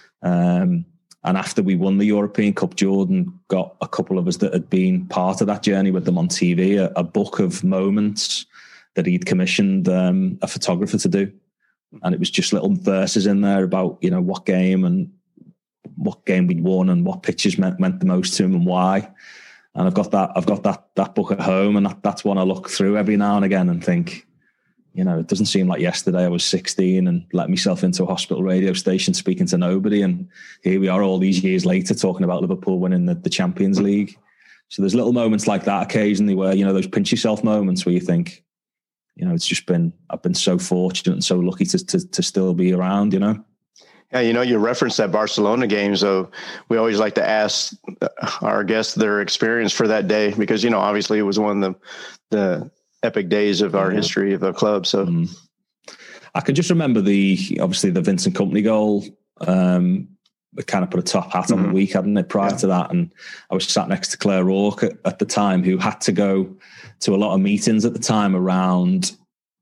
Um And after we won the European Cup, Jordan got a couple of us that had been part of that journey with them on T V, a, a book of moments that he'd commissioned um, a photographer to do. And it was just little verses in there about, you know, what game and what game we'd won and what pictures meant, meant the most to him and why. And I've got that, I've got that, that book at home, and that, that's one I look through every now and again and think, you know, it doesn't seem like yesterday I was sixteen and let myself into a hospital radio station speaking to nobody. And here we are all these years later talking about Liverpool winning the, the Champions League. So there's little moments like that occasionally where, you know, those pinch yourself moments where you think, you know, it's just been, I've been so fortunate and so lucky to to, to still be around, you know. Yeah, you know, you referenced that Barcelona game, so we always like to ask our guests their experience for that day because, you know, obviously it was one of the, the epic days of our yeah. history of the club. So mm. I can just remember the, obviously the Vincent Kompany goal. Um, kind of put a top hat on mm-hmm. the week, hadn't it, prior yeah. to that? And I was sat next to Claire Rourke at, at the time, who had to go to a lot of meetings at the time around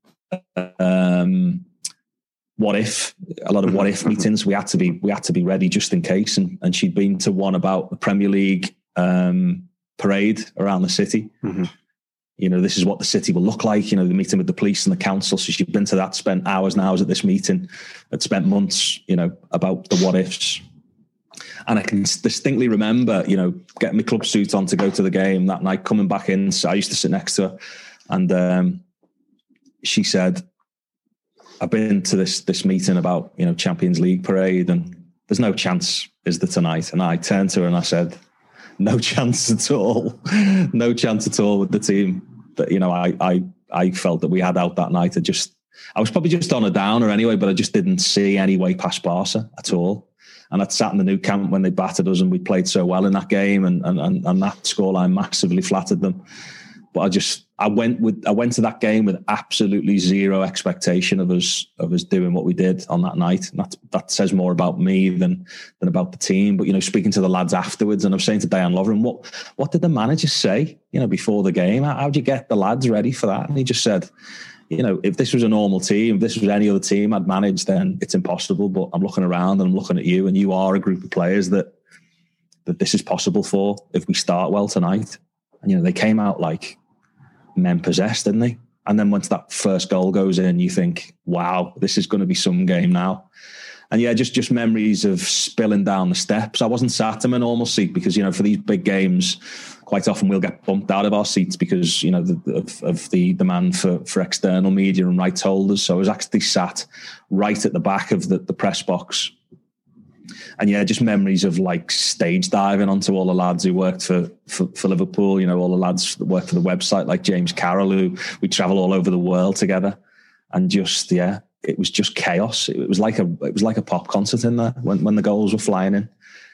um, what if, a lot of what if meetings. We had to be we had to be ready just in case. And, and she'd been to one about the Premier League um, parade around the city. Mm-hmm. You know, this is what the city will look like, you know, the meeting with the police and the council. So she'd been to that, spent hours and hours at this meeting, had spent months, you know, about the what ifs. And I can distinctly remember, you know, getting my club suit on to go to the game that night, coming back in. So I used to sit next to her, and um, she said, I've been to this this meeting about, you know, Champions League parade, and there's no chance, is there, tonight? And I turned to her and I said, no chance at all. No chance at all with the team that, you know, I I I felt that we had out that night. I just, I was probably just on a downer anyway, but I just didn't see any way past Barca at all. And I'd sat in the new camp when they battered us, and we played so well in that game, and and and, and that scoreline massively flattered them. But I just, I went with, I went to that game with absolutely zero expectation of us, of us doing what we did on that night. And that, that says more about me than, than about the team. But, you know, speaking to the lads afterwards, and I'm saying to Dejan Lovren, what, what did the manager say, you know, before the game? How, how'd you get the lads ready for that? And he just said, you know, if this was a normal team, if this was any other team I'd managed, then it's impossible. But I'm looking around and I'm looking at you, and you are a group of players that, that this is possible for if we start well tonight. And, you know, they came out like men possessed, didn't they? And then once that first goal goes in, you think, wow, this is going to be some game now. And yeah, just, just memories of spilling down the steps. I wasn't sat in my normal seat because, you know, for these big games, quite often we'll get bumped out of our seats because, you know, the, of, of the demand for, for external media and rights holders. So I was actually sat right at the back of the, the press box. And yeah, just memories of like stage diving onto all the lads who worked for, for, for Liverpool, you know, all the lads that worked for the website, like James Carroll, who we travel all over the world together. And just, yeah, it was just chaos. It was like a, it was like a pop concert in there when, when the goals were flying in.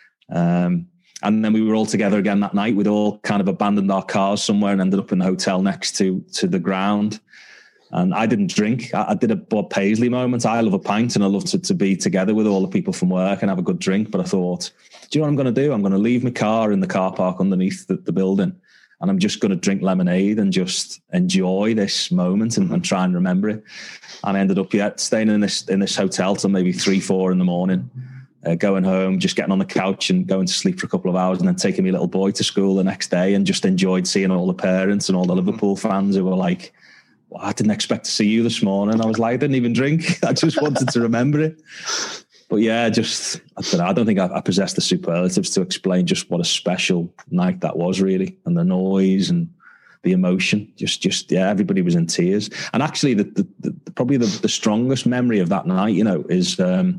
Um, and then we were all together again that night. We'd all kind of abandoned our cars somewhere and ended up in the hotel next to, to the ground. And I didn't drink. I, I did a Bob Paisley moment. I love a pint, and I love to, to be together with all the people from work and have a good drink. But I thought, do you know what I'm going to do? I'm going to leave my car in the car park underneath the, the building, and I'm just going to drink lemonade and just enjoy this moment and, and try and remember it. And I ended up yet staying in this in this hotel till maybe three, four in the morning, uh, going home, just getting on the couch and going to sleep for a couple of hours, and then taking my little boy to school the next day, and just enjoyed seeing all the parents and all the Liverpool fans who were like, well, I didn't expect to see you this morning. I was like, I didn't even drink. I just wanted to remember it. But yeah, just, I don't know. I don't think I, I possess the superlatives to explain just what a special night that was, really. And the noise and the emotion, just, just yeah, everybody was in tears. And actually, the, the, the probably the, the strongest memory of that night, you know, is um,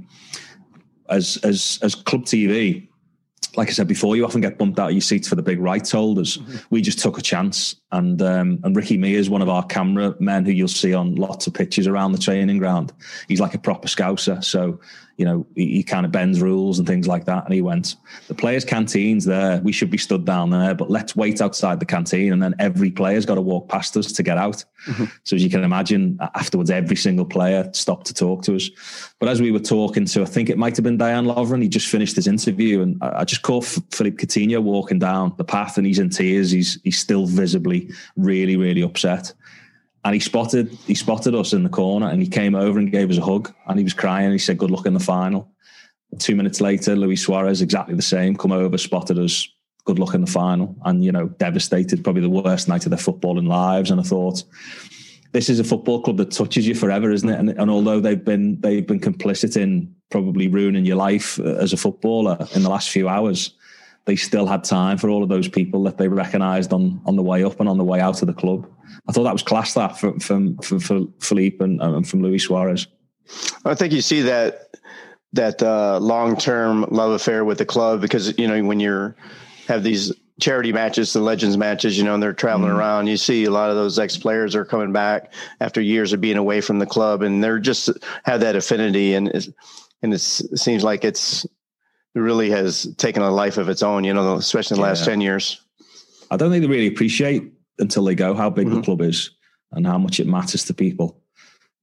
as as as Club T V. Like I said before, you often get bumped out of your seats for the big rights holders. Mm-hmm. We just took a chance. And um, and Ricky Mears is one of our camera men who you'll see on lots of pictures around the training ground. He's like a proper scouser. So, you know, he, he kind of bends rules and things like that. And he went, the players' canteen's there. We should be stood down there, but let's wait outside the canteen. And then every player's got to walk past us to get out. Mm-hmm. So as you can imagine, afterwards, every single player stopped to talk to us. But as we were talking to, I think it might have been Dejan Lovren, he just finished his interview, and I, I just caught Philippe Coutinho walking down the path, and he's in tears. He's he's still visibly really, really upset. And he spotted he spotted us in the corner, and he came over and gave us a hug, and he was crying. He said, good luck in the final. Two minutes later, Luis Suarez, exactly the same, come over, spotted us, good luck in the final. And, you know, devastated, probably the worst night of their footballing lives. And I thought, this is a football club that touches you forever, isn't it? And, and although they've been they've been complicit in probably ruining your life as a footballer in the last few hours, they still had time for all of those people that they recognised on, on the way up and on the way out of the club. I thought that was class, that from from, from, from Philippe and, and from Luis Suarez. I think you see that that uh, long-term love affair with the club, because, you know, when you're have these charity matches, the Legends matches, you know, and they're traveling mm. around, you see a lot of those ex-players are coming back after years of being away from the club, and they're just have that affinity, and it's, and it's, it seems like it's it really has taken a life of its own, you know, especially in the yeah. last ten years. I don't think they really appreciate until they go how big mm-hmm. the club is and how much it matters to people.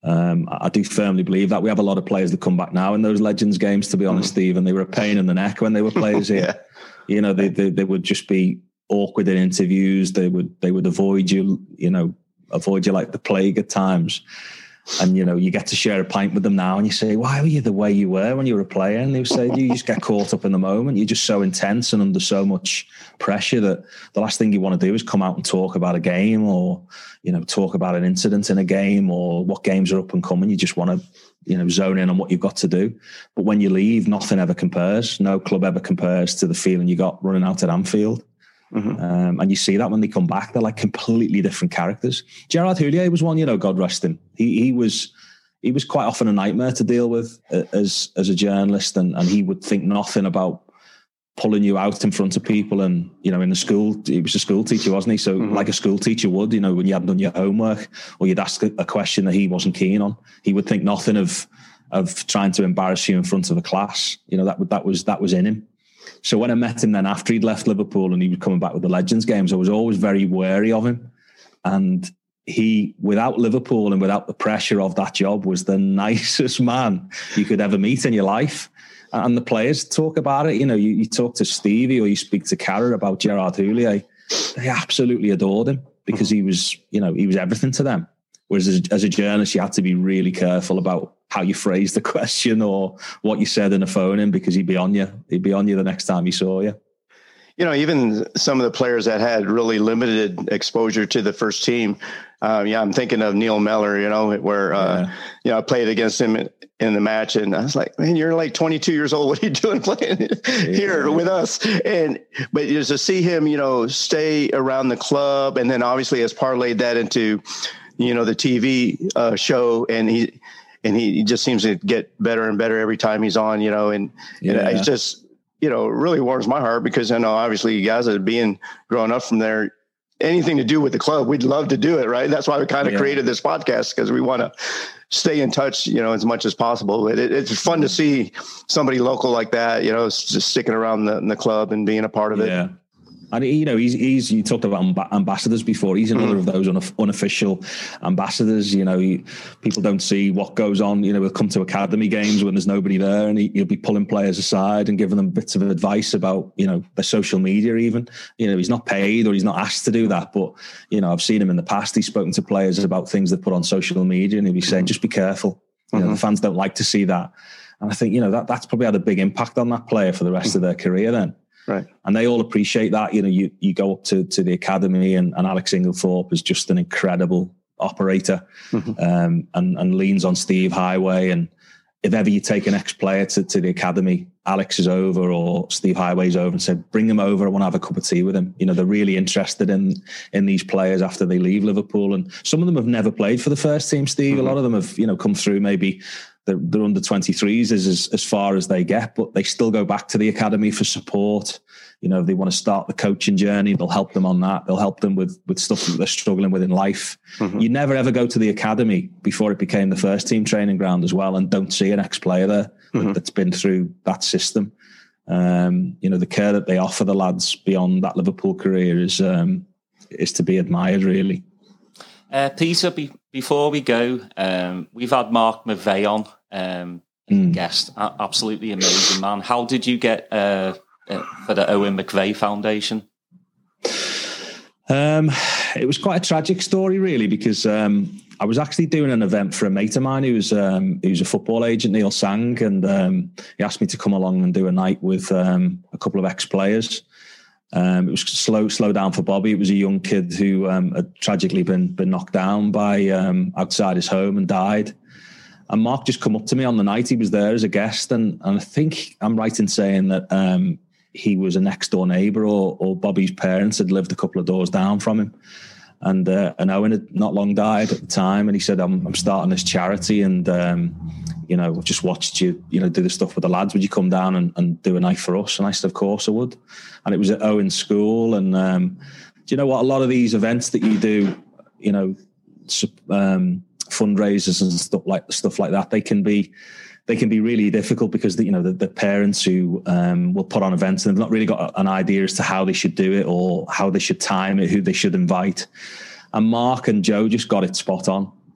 Um, I do firmly believe that. We have a lot of players that come back now in those Legends games, to be honest, mm-hmm. Steve, and they were a pain in the neck when they were players here. Yeah. You know, they, they they would just be awkward in interviews. They would they would avoid you, you know, avoid you like the plague at times. And, you know, you get to share a pint with them now and you say, why were you the way you were when you were a player? And they would say, you just get caught up in the moment. You're just so intense and under so much pressure that the last thing you want to do is come out and talk about a game or, you know, talk about an incident in a game or what games are up and coming. You just want to, you know, zone in on what you've got to do. But when you leave, nothing ever compares. No club ever compares to the feeling you got running out at Anfield. Mm-hmm. Um, and you see that when they come back, they're like completely different characters. Gerard Houllier was one, you know, God rest him. He he was he was quite often a nightmare to deal with as as a journalist, and, and he would think nothing about pulling you out in front of people. And, you know, in the school, he was a school teacher, wasn't he? So mm-hmm. like a school teacher would, you know, when you hadn't done your homework or you'd ask a question that he wasn't keen on, he would think nothing of of trying to embarrass you in front of a class. You know, that that was that was in him. So when I met him then after he'd left Liverpool and he was coming back with the Legends games, I was always very wary of him. And he, without Liverpool and without the pressure of that job, was the nicest man you could ever meet in your life. And the players talk about it. You know, you, you talk to Stevie or you speak to Carragher about Gerard Houllier. They absolutely adored him because he was, you know, he was everything to them. Whereas as, as a journalist, you had to be really careful about how you phrased the question or what you said in a phone in, because he'd be on you. He'd be on you the next time he saw you. You know, even some of the players that had really limited exposure to the first team. Uh, yeah, I'm thinking of Neil Mellor, you know, where, uh, yeah. you know, I played against him in, in the match and I was like, man, you're like twenty-two years old. What are you doing playing yeah. here with us? And, but just to see him, you know, stay around the club and then obviously has parlayed that into, you know, the T V uh, show, and he, and he just seems to get better and better every time he's on, you know, and, yeah. and it's just, you know, it really warms my heart because I know obviously you guys are being growing up from there, anything to do with the club, we'd love to do it. Right. That's why we kind of yeah. created this podcast, because we want to stay in touch, you know, as much as possible. It, it, it's fun to see somebody local like that, you know, just sticking around the, the club and being a part of it. Yeah. And, you know, he's, he's you talked about ambassadors before. He's another mm. of those unof- unofficial ambassadors. You know, he, people don't see what goes on. You know, he'll come to academy games when there's nobody there and he, he'll be pulling players aside and giving them bits of advice about, you know, their social media even. You know, he's not paid or he's not asked to do that. But, you know, I've seen him in the past. He's spoken to players about things they put on social media and he'll be saying, just be careful. You know, mm-hmm. the fans don't like to see that. And I think, you know, that that's probably had a big impact on that player for the rest mm-hmm. of their career then. Right. And they all appreciate that. You know, you, you go up to, to the academy and, and Alex Inglethorpe is just an incredible operator mm-hmm. um, and, and leans on Steve Highway. And if ever you take an ex-player to, to the academy, Alex is over or Steve Highway's over and said, bring him over. I want to have a cup of tea with him. You know, they're really interested in, in these players after they leave Liverpool. And some of them have never played for the first team, Steve. Mm-hmm. A lot of them have, you know, come through maybe They're, they're under twenty-threes as, as as far as they get, but they still go back to the academy for support. You know, if they want to start the coaching journey, they'll help them on that. They'll help them with, with stuff that they're struggling with in life. Mm-hmm. You never ever go to the academy before it became the first team training ground as well and don't see an ex-player there mm-hmm. that's been through that system. Um, you know, the care that they offer the lads beyond that Liverpool career is um, is to be admired, really. Uh, Peter, be, before we go, um, we've had Mark McVeigh on, um, mm. guest, a- absolutely amazing man. How did you get uh, uh, for the Owen McVeigh Foundation? Um, it was quite a tragic story, really, because um, I was actually doing an event for a mate of mine who was um, who's a football agent, Neil Sang, and um, he asked me to come along and do a night with um, a couple of ex-players. Um, it was slow, slow down for Bobby. It was a young kid who um, had tragically been been knocked down by um, outside his home and died. And Mark just come up to me on the night. He was there as a guest, and, and I think I'm right in saying that um, he was a next door neighbour, or, or Bobby's parents had lived a couple of doors down from him. And uh, and Owen had not long died at the time, and he said, "I'm I'm starting this charity, and um, you know, I've just watched you, you know, do the stuff with the lads. Would you come down and, and do a night for us?" And I said, "Of course I would." And it was at Owen's school. And um, do you know what? A lot of these events that you do, you know, um, fundraisers and stuff like stuff like that, they can be they can be really difficult because the, you know the, the parents who um, will put on events and they've not really got an idea as to how they should do it or how they should time it, who they should invite. And Mark and Joe just got it spot on.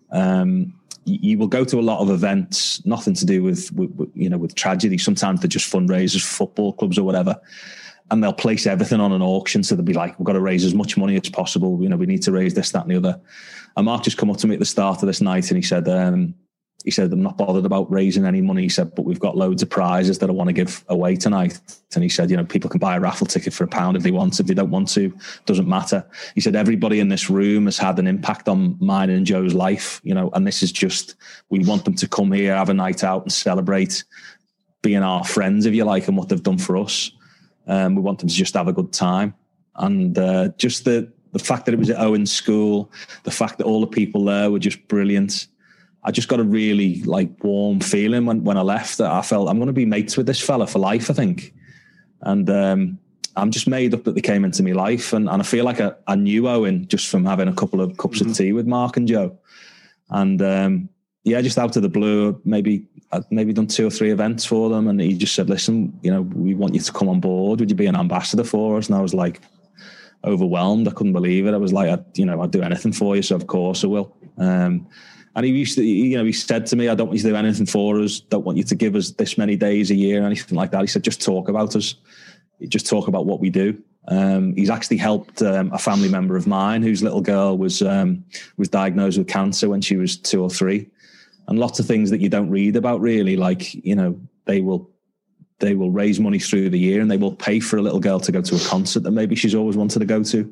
Um, you, you will go to a lot of events, nothing to do with, with, with you know with tragedy. Sometimes they're just fundraisers for football clubs or whatever, and they'll place everything on an auction. So they'll be like, we've got to raise as much money as possible. You know, we need to raise this, that, and the other. And Mark just come up to me at the start of this night, and he said, um, he said, I'm not bothered about raising any money. He said, but we've got loads of prizes that I want to give away tonight. And he said, you know, people can buy a raffle ticket for a pound if they want. If they don't want to, doesn't matter. He said, everybody in this room has had an impact on mine and Joe's life, you know, and this is just, we want them to come here, have a night out and celebrate being our friends, if you like, and what they've done for us. Um, we want them to just have a good time. And uh, just the, the fact that it was at Owen's school, the fact that all the people there were just brilliant. I just got a really like warm feeling when, when I left that I felt I'm going to be mates with this fella for life, I think. And um, I'm just made up that they came into my life. And, and I feel like I, I knew Owen just from having a couple of cups mm-hmm. of tea with Mark and Joe. And um, yeah, just out of the blue, maybe I'd maybe done two or three events for them. And he just said, listen, you know, we want you to come on board. Would you be an ambassador for us? And I was like overwhelmed. I couldn't believe it. I was like, I, you know, I'd do anything for you. So of course I will. Um, And he used to, you know, he said to me, I don't want you to do anything for us. Don't want you to give us this many days a year or anything like that. He said, just talk about us. Just talk about what we do. Um, he's actually helped um, a family member of mine whose little girl was um, was diagnosed with cancer when she was two or three. And lots of things that you don't read about really, like, you know, they will they will raise money through the year and they will pay for a little girl to go to a concert that maybe she's always wanted to go to.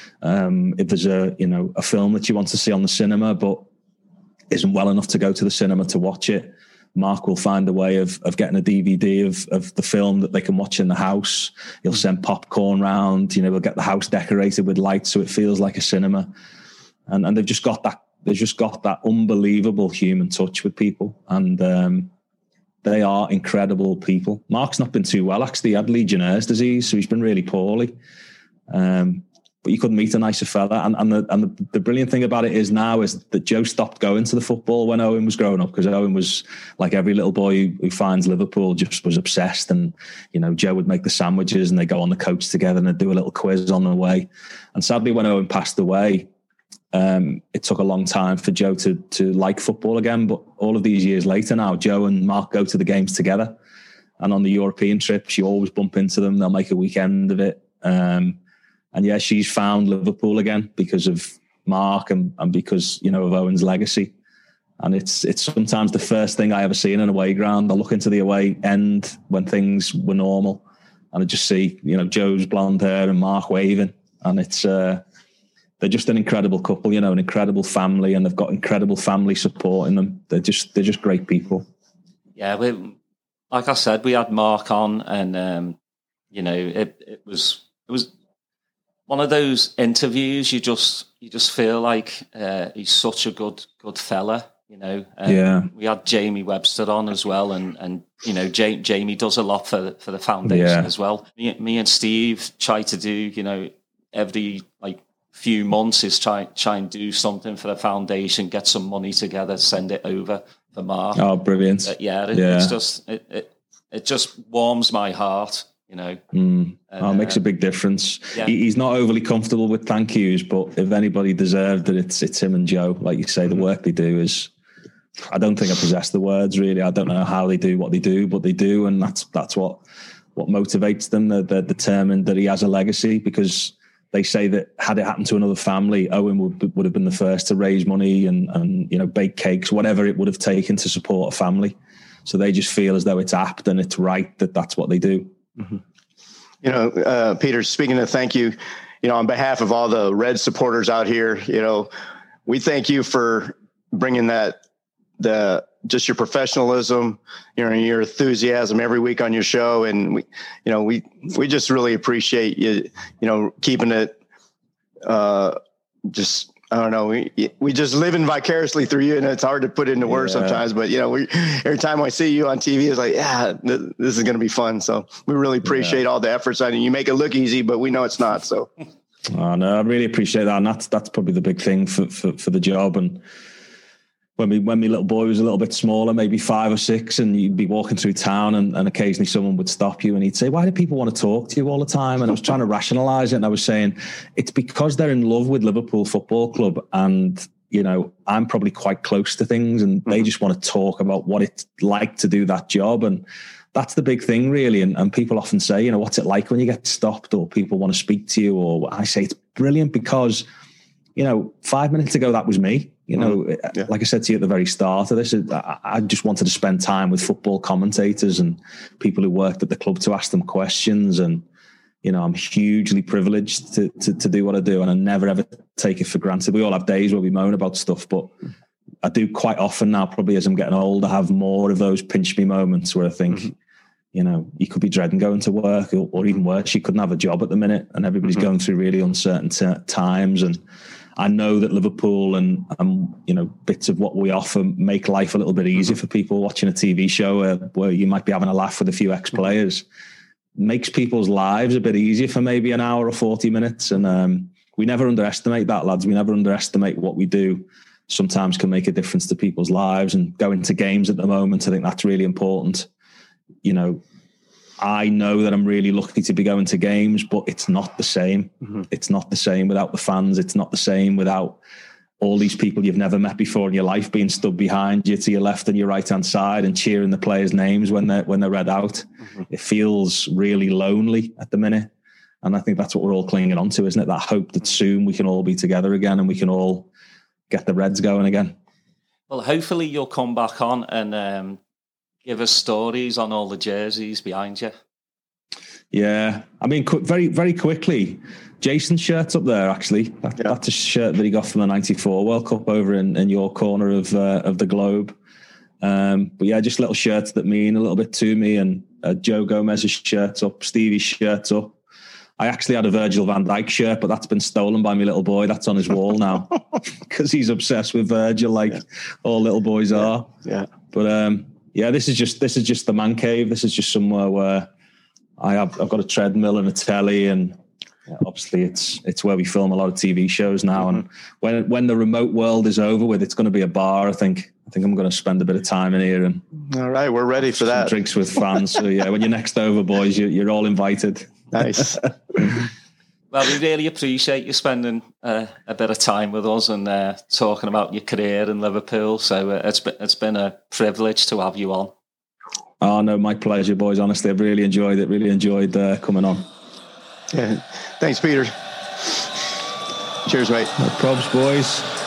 Um, if there's a, you know, a film that you want to see on the cinema, but isn't well enough to go to the cinema to watch it, Mark will find a way of of getting a D V D of of the film that they can watch in the house. He'll send popcorn round, you know, we'll get the house decorated with lights so it feels like a cinema. And and they've just got that, they've just got that unbelievable human touch with people. And um, they are incredible people. Mark's not been too well, actually. He had Legionnaire's disease, so he's been really poorly. Um, But you couldn't meet a nicer fella. And, and, the, and the, the brilliant thing about it is now is that Joe stopped going to the football when Owen was growing up, because Owen was like every little boy who, who finds Liverpool, just was obsessed. And, you know, Joe would make the sandwiches and they go on the coach together and they'd do a little quiz on the way. And sadly, when Owen passed away, um, it took a long time for Joe to, to like football again. But all of these years later now, Joe and Mark go to the games together. And on the European trips, you always bump into them. They'll make a weekend of it. Um, And yeah, she's found Liverpool again because of Mark and, and because, you know, of Owen's legacy. And it's it's sometimes the first thing I ever see in an away ground. I look into the away end when things were normal and I just see, you know, Joe's blonde hair and Mark waving. And it's uh, they're just an incredible couple, you know, an incredible family, and they've got incredible family support in them. They're just they're just great people. Yeah, we, like I said, we had Mark on, and um, you know, it it was it was. one of those interviews, you just you just feel like uh, he's such a good good fella, you know. Um, yeah. We had Jamie Webster on as well, and and you know J- Jamie does a lot for for the foundation yeah. as well. Me, me and Steve try to do, you know, every like few months is try try and do something for the foundation, get some money together, send it over for Mark. Oh, brilliant! But yeah, it, yeah, it's just it, it it just warms my heart. You know, mm. and, oh, it makes uh, a big difference. Yeah. He, he's not overly comfortable with thank yous, but if anybody deserved it, it's it's him and Joe. Like you say, the work they do is, I don't think I possess the words really. I don't know how they do what they do, but they do, and that's that's what what motivates them. They're, they're determined that he has a legacy, because they say that had it happened to another family, Owen would would have been the first to raise money and and you know bake cakes, whatever it would have taken to support a family. So they just feel as though it's apt and it's right that that's what they do. Mm-hmm. You know, uh, Peter, speaking of thank you, you know, on behalf of all the Red supporters out here, you know, we thank you for bringing that, the, just your professionalism, you know, your enthusiasm every week on your show. And we, you know, we, we just really appreciate you, you know, keeping it, uh, just, I don't know. We we just living vicariously through you, and it's hard to put into words yeah. sometimes. But you know, we every time I see you on T V, it's like, yeah, th- this is going to be fun. So we really appreciate yeah. all the efforts. I mean, you make it look easy, but we know it's not. So, oh, no, I really appreciate that, and that's that's probably the big thing for for, for the job. And when we when my little boy was a little bit smaller, maybe five or six, and you'd be walking through town, and, and occasionally someone would stop you, and he'd say, "Why do people want to talk to you all the time?" And I was trying to rationalise it, and I was saying, it's because they're in love with Liverpool Football Club, and you know, I'm probably quite close to things, and mm-hmm. they just want to talk about what it's like to do that job. And that's the big thing, really. And, and people often say, you know, what's it like when you get stopped, or people want to speak to you? Or I say it's brilliant because, you know, five minutes ago, that was me. You know, mm-hmm. yeah. like I said to you at the very start of this, I, I just wanted to spend time with football commentators and people who worked at the club to ask them questions. And, you know, I'm hugely privileged to, to, to do what I do, and I never, ever take it for granted. We all have days where we moan about stuff, but I do quite often now, probably as I'm getting older, have more of those pinch me moments where I think, mm-hmm. you know, you could be dreading going to work, or, or even worse, you couldn't have a job at the minute, and everybody's mm-hmm. going through really uncertain t- times. And I know that Liverpool and, um, you know, bits of what we offer make life a little bit easier mm-hmm. for people watching a T V show where, where you might be having a laugh with a few ex-players. Mm-hmm. Makes people's lives a bit easier for maybe an hour or forty minutes. And um, we never underestimate that, lads. We never underestimate what we do sometimes can make a difference to people's lives. And going to games at the moment, I think that's really important. You know, I know that I'm really lucky to be going to games, but it's not the same. Mm-hmm. It's not the same without the fans. It's not the same without all these people you've never met before in your life being stood behind you to your left and your right hand side and cheering the players' names when they're when they're read out. Mm-hmm. It feels really lonely at the minute. And I think that's what we're all clinging on to, isn't it? That hope that soon we can all be together again and we can all get the Reds going again. Well, hopefully you'll come back on and um, give us stories on all the jerseys behind you. Yeah. I mean, very, very quickly, Jason's shirt's up there, actually. That, yeah. That's a shirt that he got from the ninety-four World Cup over in, in your corner of uh, of the globe. Um, but yeah, just little shirts that mean a little bit to me. And uh, Joe Gomez's shirt's up, Stevie's shirt's up. I actually had a Virgil van Dijk shirt, but that's been stolen by my little boy. That's on his wall now because he's obsessed with Virgil, like yeah. all little boys yeah. are. Yeah. But um, yeah, this is just this is just the man cave. This is just somewhere where I have I've got a treadmill and a telly, and yeah, obviously it's it's where we film a lot of T V shows now. Mm-hmm. And when when the remote world is over with, it's going to be a bar. I think I think I'm going to spend a bit of time in here. And all right, we're ready for that. Drinks with fans. So yeah, when you're next over, boys, you, you're all invited. Nice. Well, we really appreciate you spending uh, a bit of time with us and uh, talking about your career in Liverpool. So uh, it's been, it's been a privilege to have you on. Oh, no, my pleasure, boys. Honestly, I've really enjoyed it. Really enjoyed uh, coming on. Yeah. Thanks, Peter. Cheers, mate. No probs, boys.